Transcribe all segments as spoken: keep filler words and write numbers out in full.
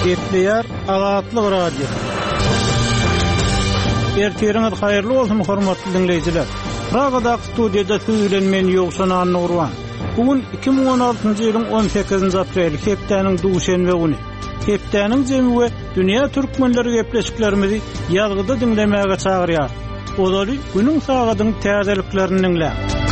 Gepleýär Azatlyk radio. Erteriňiz haýyrly bolsun hormatly dinleýijiler. Pragada studiýada söýlenmen ýogşan Nurwan. Bugün iki bin on altyncy ýylyň on sekizinji apreli hepdeniň duşenbe güni. Hepdeniň jemgywe dünýä türkmenleri gepleşiklerimizi ýazgyda dinlemäge çagyrýar. Olary günüň sagadyň täzeliklerini dinle.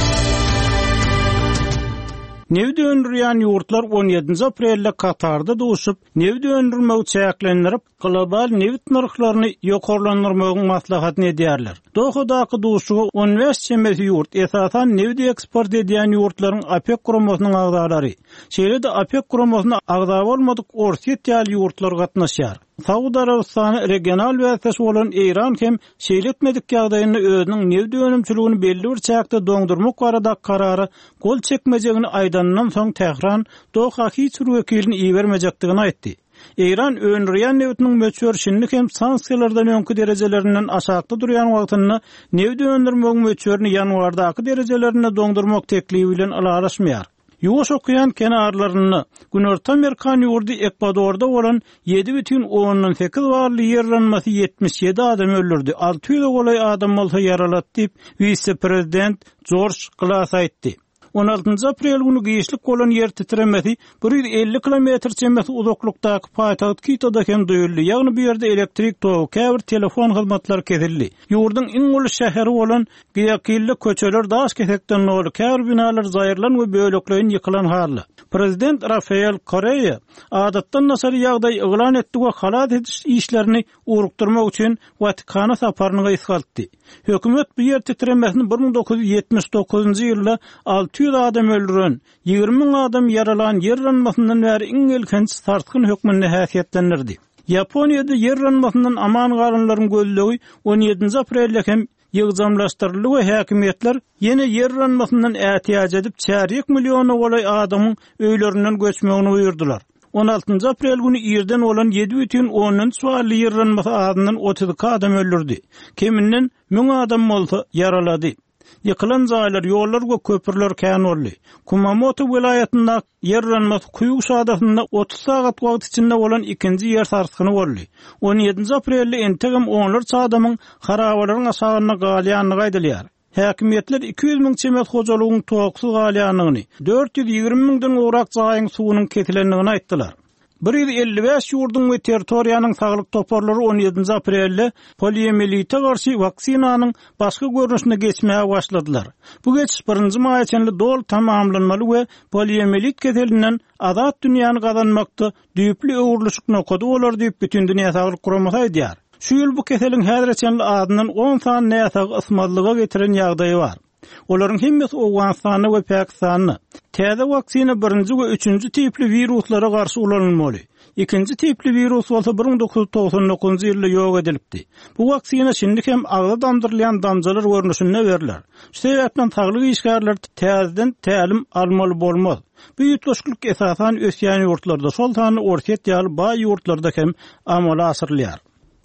Nevdi öndürýän ýurtlar on ýedinji aprelde Katarda duşup, nevdi öndürmek çäklendirip, global nevit narhlaryny ýokarlandyrmagyň maslahatyny edýärler. Dohadaky duşugy on beş çemesi ýurt esasan nevdi eksport edýän ýurtlaryň OPEC guramasynyň agdalary. Şeýle-de OPEC guramasyna agda bolmadyk orsiýet ýaly ýurtlar gatnaşýar. Saudi Arabistany regional wäsesi bolan Iran hem şeýletmedik ýagdaýynda özüniň nevdi önümçiligini belli bir çäkde doňdurmak barada karary gol çekmejegini aýdandan soň Tehran Doha hiç bir wekilini iýermejekdigini aýtdy. Iran öňürýän nevitiniň möçörşinlik hem sanksiýalardan öňkü derejelerinden aşagda durýan wagtyny nevdi öndürmek möçörini ýanwardaky derejelerine doňdurmak teklibi bilen alalaşmaýar. Ýuwaş okuyan kenarlaryny Günorta Amerikan ýurdy Ekwadorda bolan ýedi бүтүn on sekiz barly ýerlenmesi ýetmiş ýedi adam öldürdi. alty ýüze golay adam bolsa yaralatdy diýip vice-prezident George Glass aýtdy. on altyncı aprel günü giýişlik bolan ýer titremesi bir ýüz elli kilometr çemesi uzaklykdaky paýtagat Quito'da hem duýuldy. Ýagny bu ýerde elektrik togy, käbir telefon hyzmatlary kesildi. Ýurdyň iň uly şäheri bolan Guayaquil'de köçeler daş kesekden nolu, käbir binalar zaýrlan we böлекlerin ýykylan hally. Prezident Rafael Correa adatdan nasary ýagdaý eglan etdi we halat ediş işlerini urukdurmak üçin Vatikana saparyny gaýsgaltdy. Hökümet bu ýer titremesini bir bin dokuz ýuz ýetmiş dokuzunjy ýylda alty ýüz adam öldüren, ýygrimi miň adam yaralan ýerlenmesininden bäri iň ilkinç tartgyn hökmüne häsiýetlendirdi. Ýaponiýada ýerlenmesininden aman garynlaryň gözlegi on ýedinji aprelde hem ýygzamlaşdyryldy we häkimetler ýene ýerlenmesinden ätiýaç edip çärik milliony golay adamyň öýlerinden göçmegini buyurdular. on altyncı aprel günü ýerden bolan ýedi бүтүn on sually ýerlenmesi adynyň otuz iki adam öldürdi. Keminden miň adam bolsa yaralady. Yıkılan zaýlar, ýollar we köpürler kän boldy. Kumamoto welaýatynda ýerlenmesi Kuýuk şadasynda otuz sagat wagt içinde bolan ikinji ýer sarskyny boldy. on ýedinji aprelde entegem onlarça adamyň harabalaryň aşagyna galýanyny gaýdylýar. Häkimetler iki yüz miň çemet hojalygynyň togsuz galýanyny, dört yüz ýigirmi miňden urak jaýyň suwunyň kesilendigini aýtdylar. bir yüz elli beş ýurdun we territoriýanyň saglyk toparlary on ýedinji aprelde poliomielite garşy vaksinanyň başga görnüşine geçmäge başladylar. Bu geçiş birinji maý içinde dol tamamlanmaly we poliomielit keselinden azat dünýäni gazanmakda düýpli öwürlüşik nokady bolar diýip bütün dünýä saglyk guramasy aýdýar. Şu ýyl bu keseliň häzirçe adynyň on san näsag ysmadlyga getiren ýagdaýy bar. Olaryň hemmesi Awganistany we Pakistany. Täze waksina birinji we üçünji tipli viruslara garşy ulanylmaly. İkinji tipli virus bolsa bir bin dokuz yüz togsan dokuzunjy ýylda ýok edilipdi. Bu waksina şindik hem agda damdyrylýan damjalar görnüşinde berilýär. Şu sebäpden saglyk işgärler täzeden tälim almaly bolmaz. Bu ýetmişlik esasan ösýän ýurtlarda, şol tany orsiýet ýaly baý ýurtlarda hem amala asyrylýar.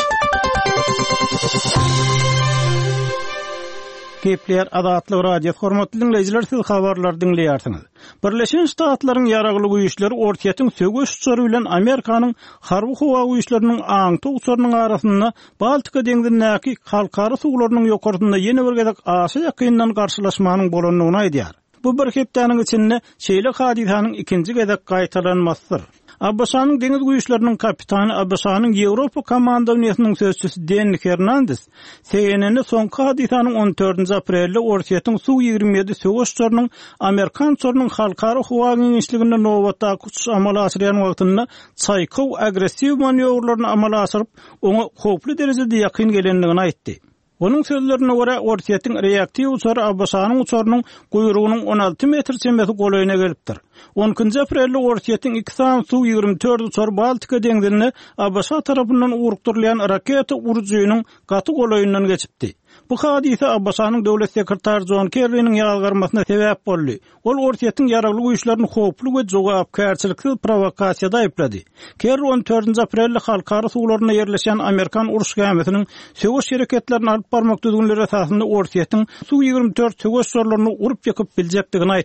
Gepleýär Azatlyk radio hormatly dinleýijiler, siz habarlar dinleýärsiňiz. Birleşen Ştatlaryň ýaragly güýçleri orsiýetiň sögüş uçary bilen Amerikanyň harby howa güýçleriniň aňty uçarynyň arasynda Baltika deňzindäki halkary suwlarynyň ýokartynda ýene bir gezek aşy ýakyndan garşylaşmanyň bolanyny aýdýar. Bu bir hepdeniň içinde şeýle hadisanyň ikinji gezek gaýtalanmasydyr. Abbasanyň deňiz güýçleriniň kapitany Abbasanyň Ýewropa komandawynyň sözçüsü Denis Hernandez C N N-e soňky hadisanyň on dördünji aprelde orsiýetiň suw ýigirmi ýedi sögüşçüleriniň Amerikan çornyň halkary howa giňişliginde nowatdaky uçuş amala asyrýan wagtynda çaýkow agressiw manewrlaryny amala asyryp, oňa howply derejede ýakyn gelendigini aýtdy. Onun sözlerine göre orsiýetiň reaktiw uçary Abbasanyň uçarynyň guyrugynyň on alty metr çembesi golaýyna gelipdir. onuncu aprelde orsiýetiň iki san suw ýigirmi dört uçar Baltika deňzine Abbasa tarapyndan urukdurylýan raketa urujynyň gaty golaýyndan geçipdi. Bu hadise Abbasanyň döwlet sekretary John Kerry'niň ýalgarmasyna sebäp boldy. Ol orsiýetiň ýaragly güýçlerini howply we jogapkärçiliksiz provokasiýada aýplady. Kerry on dördünji aprelde halkary suwlaryna ýerleşen Amerikan uruş gemisiniň sögüş hereketlerini alyp barmak düzgünleri esasında orsiýetiň suw ýigirmi dört sögüş sorlaryny urup ýakyp biljekdigini aýtdy.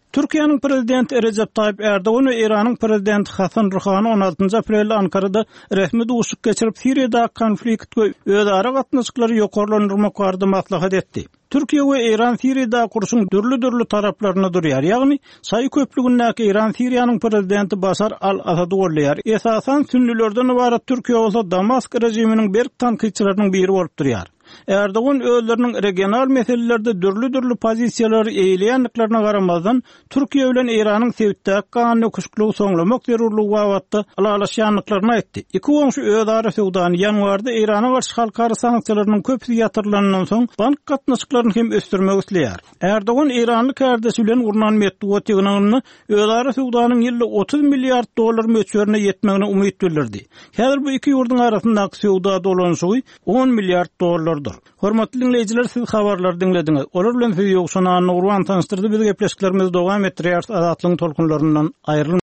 Türkiýanyň prezidenti Recep Tayyip Erdogan we Iranyň prezidenti Hasan Rouhany on altynjy aprelde Ankarada resmi duşuk geçirip Siriýada konfliktge özara gatnaşyklary ýokarlandyrmak barada maslahat etdi. Türkiýe we Iran Siriýada kurşun dürli-dürli taraplaryna durýar. Ýagny saý köplügündäki Iran Siriýanyň prezidenti Basar al-Asad bolýar. Esasan sünnilerden ibaret Türkiýe bolsa Damask rejiminiň berk tanqyçylarynyň biri bolup durýar. Erdogan özlerinin regional meselelerde dürlü-dürlü pozisiýalary eýleýänliklaryna garamazdan Türkiýe bilen Iranyň sebitdäki ganyny köşklugy soňlamak zerurlygy wagtda alalaşýanlyklaryny aýtdy. Iki goňşy özara sowdany ýanwarda Irana garşy halkara sanksiýalarynyň köpüsi ýatyrlanandan soň bank gatnaşyklaryny hem ösdürmek isleýär. Erdogan Iranly kärdesi bilen urunan Medvedev'ni özara sowdanyň ýylly otuz milliard dollar möçberine ýetmegine umyt bildirdi. Häzir bu iki ýurduň arasyndaky sowda dolanşygy on milliard dollar. Hormatly dinleyijiler, siz habarlar dinlediňiz. Olar bilen sizi ýokşana Nurwan tanıştyrdy. Biz gepleşiklerimiz dowam etdirýär. Azatlyň tolkunlaryndan aýryl